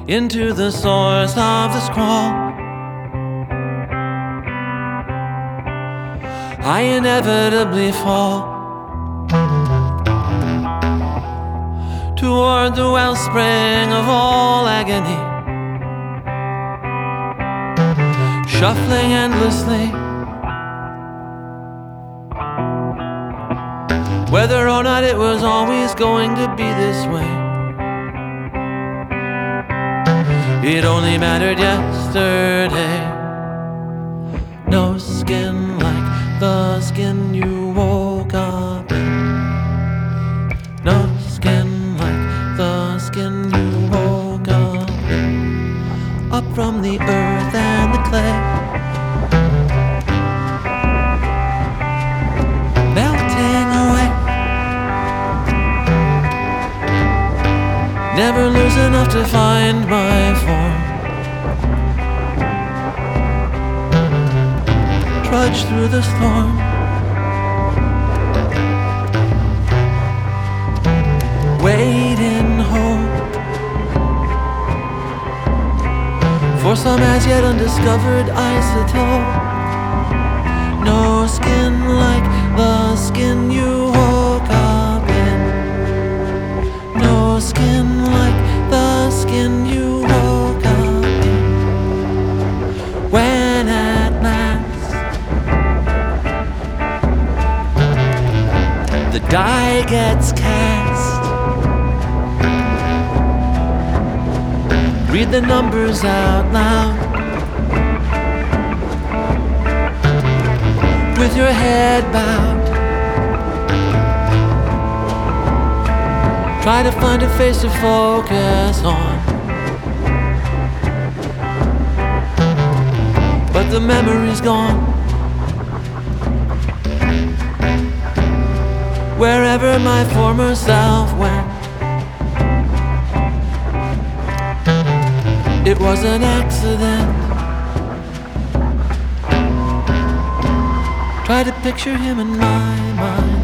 into the source of the scroll. I inevitably fall toward the wellspring of all agony, shuffling endlessly, whether or not it was always going to be this way. It only mattered yesterday. No skin like the skin you woke up in. No skin like the skin you woke up in. Up from the earth and the clay, melting away. Never lose enough to find my form. Trudge through the storm, wait in hope for some as yet undiscovered isotope. No skin like the skin you woke up in. No skin like the skin you woke up in. When at last the die gets cast, read the numbers out loud with your head bowed. Try to find a face to focus on, but the memory's gone. Wherever my former self went, it was an accident. Try to picture him in my mind.